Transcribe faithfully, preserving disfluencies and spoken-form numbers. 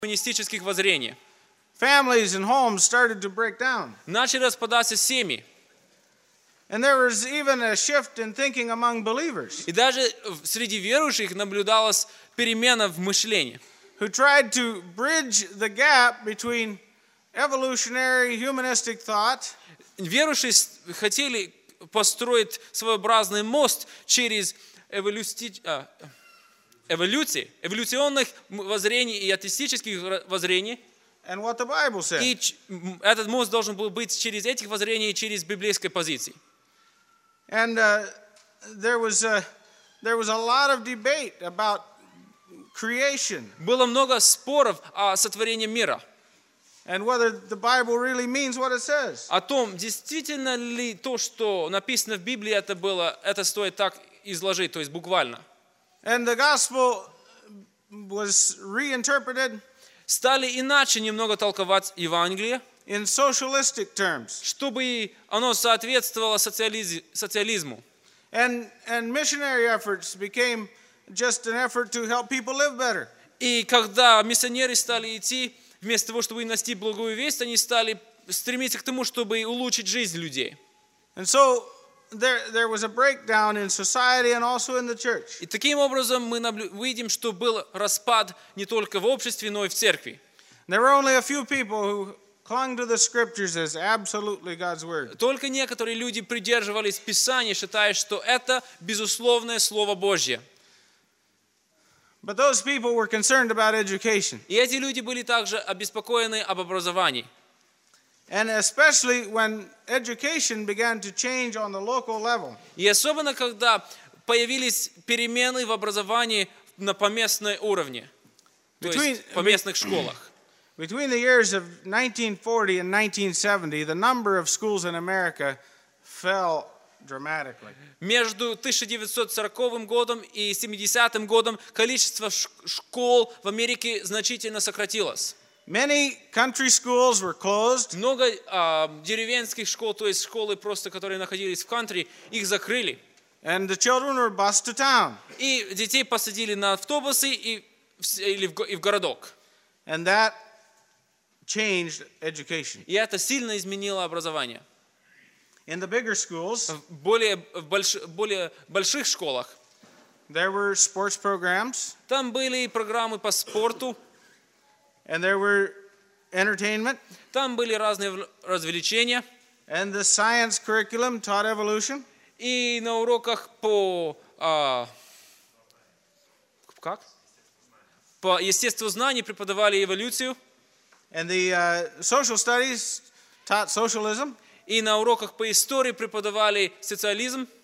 гуманистических воззрений. Families and homes started to break down. Начали распадаться семьи. And there was even a shift in thinking among believers И даже среди верующих наблюдалась перемена в мышлении, who tried to bridge the gap between evolutionary humanistic thought верующие хотели построить своеобразный мост через эволюци... а, эволюции, эволюционных воззрений и атеистических воззрений. and what the Bible said. И этот мост должен был быть через этих воззрений и через библейской позиции. And uh, there was a, there was a lot of debate about creation Было много споров о сотворении мира, and whether the Bible really means what it says. о том, действительно ли то, что написано в Библии, это было, это стоит так изложить, то есть буквально. And the gospel was reinterpreted Стали иначе немного толковать Евангелие, in socialistic terms. чтобы оно соответствовало социализ- социализму. And, and missionary efforts became just an effort to help people live better. И когда миссионеры стали идти, вместо того, чтобы нести благую весть, они стали стремиться к тому, чтобы улучшить жизнь людей. And so there, there was a breakdown in society and also in the church. И таким образом мы наблю- видим, что был распад не только в обществе, но и в церкви. There were only a few people who clung to the scriptures as absolutely God's word. Только некоторые люди придерживались Писания, считая, что это безусловное Слово Божье. But those people were concerned about education. И эти люди были также обеспокоены об образовании. And especially when education began to change on the local level. И особенно, когда появились перемены в образовании на поместной уровне, то есть Between- в поместных школах. Between the years of nineteen forty and nineteen seventy, the number of schools in America fell dramatically. Между тысяча девятьсот сороковым годом и семидесятым годом количество ш- школ в Америке значительно сократилось. Many country schools were closed, Много а, деревенских школ, то есть школы просто, которые находились в кантри, их закрыли. and the children were bused to town. И детей посадили на автобусы и в, с- или в, го- и в городок. And that changed education. И это сильно изменило образование. In the bigger schools, В более, в больш, более больших школах there were sports programs, там были программы по спорту, and there were entertainment, там были разные в- развлечения. and the science curriculum taught evolution. И на уроках по, а, как? по естествознанию преподавали эволюцию. And the uh, social studies taught socialism. И на уроках по истории преподавали социализм.